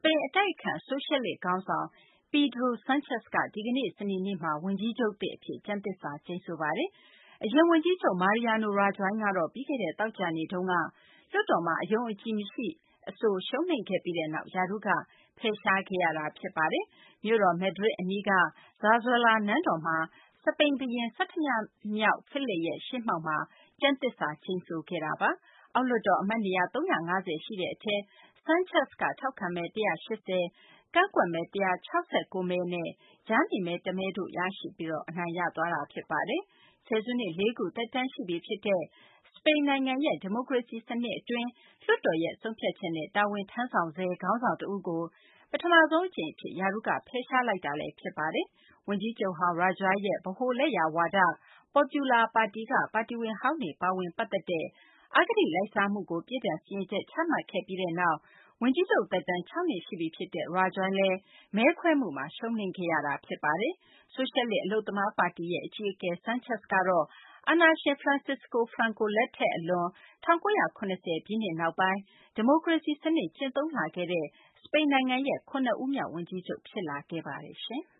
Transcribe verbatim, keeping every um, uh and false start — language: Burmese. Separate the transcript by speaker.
Speaker 1: ိန်အတိုက်အခံ ဆိုရှယ်လစ်ခေါင်းဆောင် Pedro Sanchez က ဒီကနေ့ စနေနေ့မှာ ဝန်ကြီးချုပ်သစ်အဖြစ် ကျမ်းသစ္စာကျိန်ဆိုပါတယ်။ အရင်ဝန်ကြီးချုပ် Mariano Rajoy ကတော့ ပြီးခဲ့တဲ့ သောကြာနေ့တုန်းက လွှတ်တော်မှာ အယုံအကြည်မရှိအဆို ရှုံးနိမ့်ခဲ့ပြီးနောက် ရာထူးက ဖယ်ရှားခဲ့ရတာ ဖြစ်ပါတယ်။ မြို့တော် Madrid အနီးက Zarzuela နန်းတော်မှာ စပိန်ဘုရင် ဆဌမမြောက် ဖိလစ်ရဲ့ ရှေ့မှောက်မှာ ကျမ်းသစ္စာ ကျိန်ဆိုခဲ့တာပါ။ အောက်လွှတ်တော် အမတ်နေရာ ၃၅၀ ရှိတဲ့အထဲ Sanchez က ထောက်ခံမဲ ၁၈၀၊ ကန့်ကွက်မဲ ၁၆၉ မဲနဲ့ ကြားနေမဲ တမဲတို့ ရရှိပြီး အနိုင်ရသွားတာ ဖြစ်ပါတယ်။ ဆယ်စုနှစ် လေးခု သက်တမ်းရှိပြီဖြစ်တဲ့ စပိန်နိုင်ငံရဲ့ ဒီမိုကရေစီစနစ်အတွင်း လွှတ်တော်ရဲ့ ဆုံးဖြတ်ချက်နဲ့ တာဝန်ထမ်းဆောင်ဆဲ ခေါင်းဆောင်တဦးကို ပထမဆုံးအကြိမ်အဖြစ် ရာထူးက ဖယ်ရှားလိုက်တာလည်း ဖြစ်ပါတယ်။ ဝန်ကြီးချုပ်ဟောင်း Rajoy ရဲ့ ဗဟိုလက်ယာဝါဒ Popular ပါတီက ပါတီဝင်ဟောင်းတွေ ပါဝင်ပတ်သက်တဲ့ အဂတိလိုက်စားမှုကို ပြစ်ဒဏ်စီရင်ချက် ချမှတ်ခဲ့ပြီးနောက် ဝန်ကြီးချုပ်သက်တမ်း ၆ နှစ်ရှိပြီဖြစ်တဲ့ Rajoy လည်း မဲခွဲမှုမှာ ရှုံးနိမ့်ခဲ့ရတာ ဖြစ်ပါတယ်။ ဆိုရှယ်လစ် အလုပ်သမားပါတီရဲ့ အကြီးအကဲ Sanchez ကတော့ အာဏာရှင် Francisco Franco လက်ထက်အလွန် ၁၉၇၀ ပြည့်နှစ်နောက်ပိုင်း ဒီမိုကရေစီစနစ် ကျင့်သုံးလာခဲ့တဲ့ စပိန်နိုင်ငံရဲ့ ခုနစ်ဦးမြောက် ဝန်ကြီးချုပ် ဖြစ်လာခဲ့ပါတယ်။